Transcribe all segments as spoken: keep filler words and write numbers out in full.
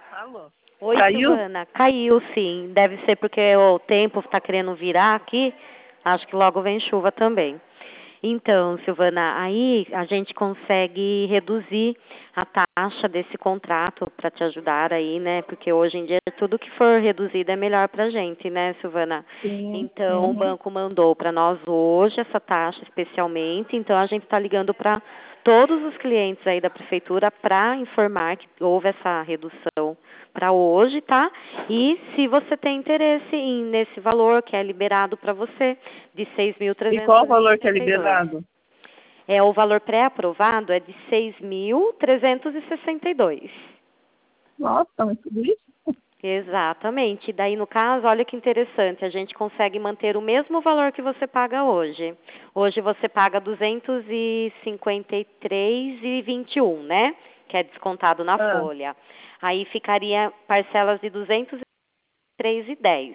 Alô? Oi, Caiu? Silvana. Caiu, sim. Deve ser porque o tempo está querendo virar aqui. Acho que logo vem chuva também. Então, Silvana, aí a gente consegue reduzir a taxa desse contrato para te ajudar aí, né? Porque hoje em dia tudo que for reduzido é melhor para a gente, né, Silvana? Sim. Então, o Uhum. banco mandou para nós hoje essa taxa especialmente. Então, a gente está ligando para todos os clientes aí da prefeitura para informar que houve essa redução para hoje, tá? E se você tem interesse em nesse valor que é liberado para você de seis mil E trezentos qual o e valor que é sessenta e dois. liberado? É o valor pré-aprovado é de seis mil trezentos e sessenta e dois. Nossa, mas tudo isso? Exatamente. Daí, no caso, olha que interessante, a gente consegue manter o mesmo valor que você paga hoje. Hoje você paga duzentos e cinquenta e três reais e vinte e um, né? Que é descontado na Ah, folha. Aí ficaria parcelas de duzentos e três reais e dez,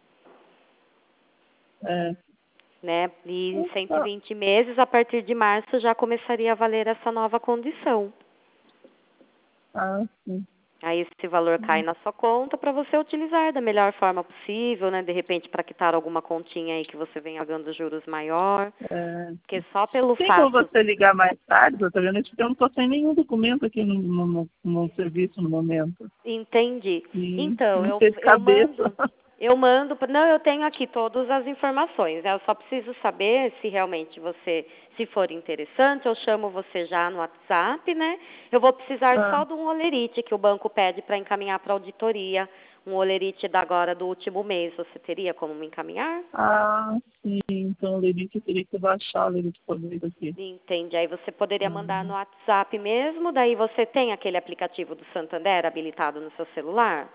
é. né? E em cento e Ah, vinte meses, a partir de março, já começaria a valer essa nova condição. ah, sim. Aí esse valor cai na sua conta para você utilizar da melhor forma possível, né? De repente para quitar alguma continha aí que você venha pagando juros maior. É. Porque só pelo Tem como fato... você ligar mais tarde, doutora Ana? Porque eu não estou sem nenhum documento aqui no, no, no, no serviço no momento. Entendi. E Então, não eu, sei de eu cabeça. mando... Eu mando... pra- Não, eu tenho aqui todas as informações, né? Eu só preciso saber se realmente você... Se for interessante, eu chamo você já no WhatsApp, né? Eu vou precisar Ah, só de um olerite que o banco pede para encaminhar para auditoria. Um olerite da agora do último mês. Você teria como me encaminhar? ah, sim. Então o Lerite teria que baixar o Lerite Correio aqui. Entende? Aí você poderia mandar no Hum. WhatsApp mesmo, daí você tem aquele aplicativo do Santander habilitado no seu celular?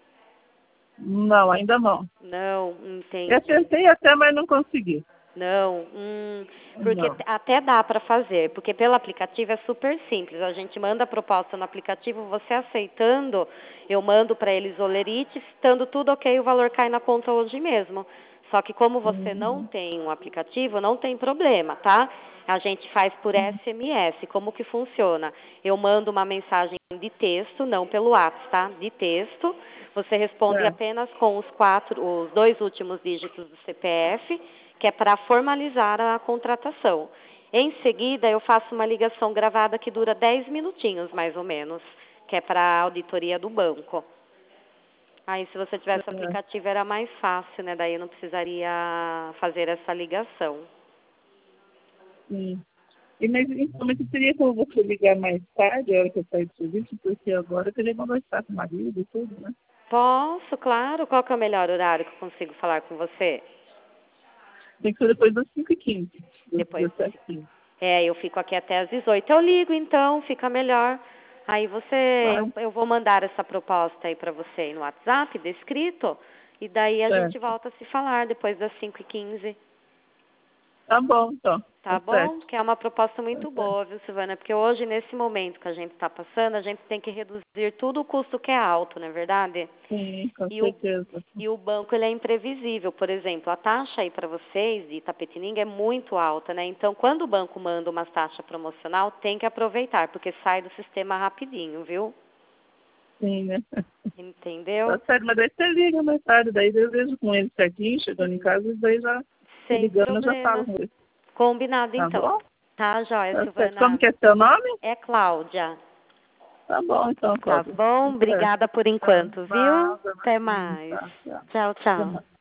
Não, ainda não. Não, Eu entendi. tentei até, mas não consegui. Não, hum, porque Não. t- até dá para fazer, porque pelo aplicativo é super simples. A gente manda a proposta no aplicativo, você aceitando, eu mando para eles o lerite, estando tudo ok, o valor cai na conta hoje mesmo. Só que como você não Uhum. tem um aplicativo, não tem problema, tá? A gente faz por S M S. Como que funciona? Eu mando uma mensagem de texto, não pelo WhatsApp, tá? De texto. Você responde É. apenas com os quatro, os dois últimos dígitos do C P F, que é para formalizar a contratação. Em seguida, eu faço uma ligação gravada que dura dez minutinhos, mais ou menos, que é para a auditoria do banco. Aí, se você tivesse o É. aplicativo, era mais fácil, né? Daí eu não precisaria fazer essa ligação. Sim. E, mas, então, mas seria como você ligar mais tarde, a hora que eu sair do serviço, porque agora eu teria que conversar com o marido e tudo, né? Posso, claro. Qual que é o melhor horário que eu consigo falar com você? Tem que ser depois das cinco e quinze, das Depois do... dezessete e quinze. É, eu fico aqui até às dezoito. Eu ligo, então, fica melhor. Aí você, Vai, eu, eu vou mandar essa proposta aí para você aí no WhatsApp, descrito, e daí a gente certo. volta a se falar depois das cinco e quinze. Tá bom, então. Tá Tá bom? certo. Que é uma proposta Tá muito certo. boa, viu, Silvana? Porque hoje, nesse momento que a gente está passando, a gente tem que reduzir tudo o custo que é alto, não é verdade? Sim, com E o, certeza. e o banco ele é imprevisível. Por exemplo, a taxa aí para vocês de Itapetininga é muito alta, né? Então, quando o banco manda uma taxa promocional, tem que aproveitar, porque sai do sistema rapidinho, viu? Sim, né? Entendeu? Tá certo, mas daí você liga mais tarde, daí eu vejo com ele certinho, chegando em casa, e daí já, se Sem ligando, eu já falo problema. com ele. Combinado, Tá então. bom? Tá, joia, Tá certo. Como Silvana. que é seu nome? É Cláudia. Tá bom, então, Tá Cláudia. bom? Tá certo. Obrigada por Tá. enquanto, viu? Nada, Até imagina. mais. Tá, tá. Tchau, Até tchau. mais.